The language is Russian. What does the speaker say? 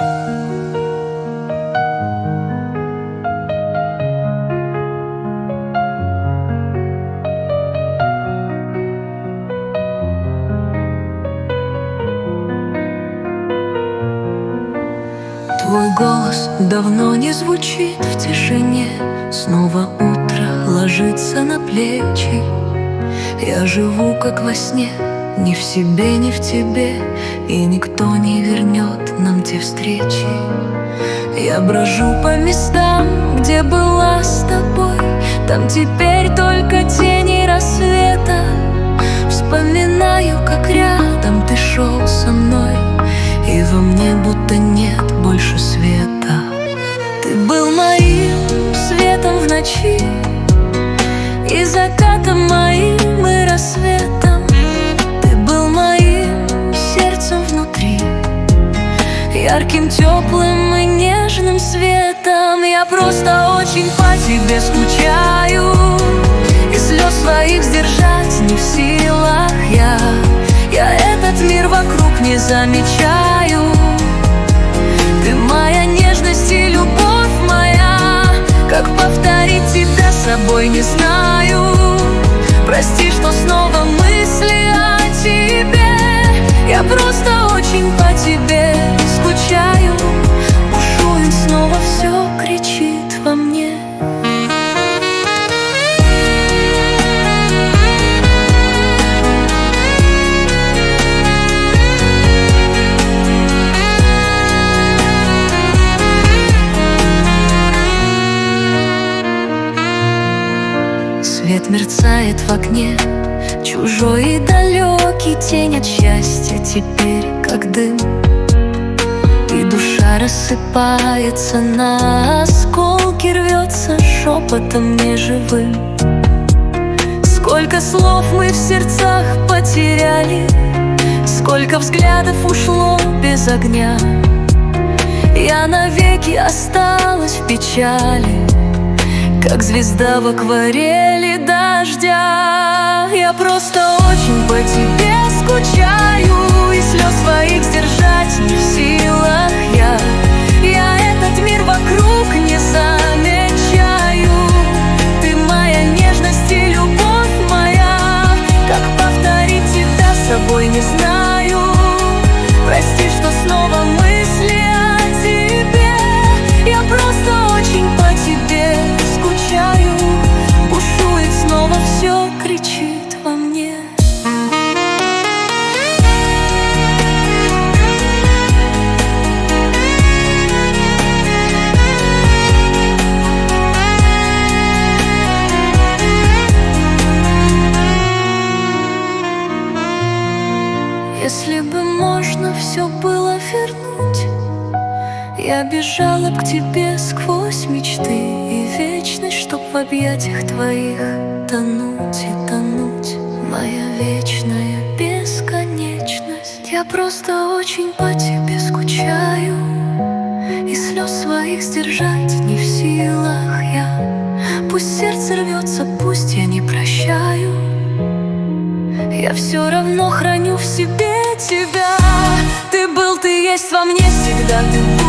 Твой голос давно не звучит в тишине. Снова утро ложится на плечи. Я живу как во сне, ни в себе, ни в тебе, и никто не вернет нам те встречи. Я брожу по местам, где была с тобой. Там теперь только тени рассвета. Вспоминаю, как рядом ты шел со мной, и во мне будто нет больше света. Ты был моим светом в ночи, и закатом моим, и рассветом. Ты был моим сердцем внутри, ярким, теплым и нежным светом. Я просто очень по тебе скучаю, и слез своих сдержать не в силах я. Я этот мир вокруг не замечаю. Ты моя нежность и любовь моя. Как повторить тебя собой не знаю. Прости, что снова мысли о тебе. Я просто очень по тебе скучаю. Бушует снова, все кричит во мне. Свет мерцает в окне, чужой и далекий, тень от счастья теперь как дым. И душа рассыпается на осколки, рвется шепотом неживым. Сколько слов мы в сердцах потеряли, сколько взглядов ушло без огня. Я навеки осталась в печали, как звезда в акварели дождя. Я просто очень по тебе скучаю, и слез своих сдержать не в силах я. Я этот мир вокруг не замечаю. Ты моя нежность и любовь моя. Как повторить тебя собой не знаю. Прости, что снова мысли о тебе. Я просто очень по тебе скучаю. Бушует снова, все кричит во мне. Если бы можно все было вернуть, я бежала б к тебе сквозь мечты и вечность, чтоб в объятиях твоих тонуть и тонуть. Моя вечная бесконечность. Я просто очень по тебе скучаю, и слез своих сдержать не в силах я. Пусть сердце рвется, пусть я не прощаю, я все равно храню в себе тебя. Ты был, ты есть во мне всегда. Ты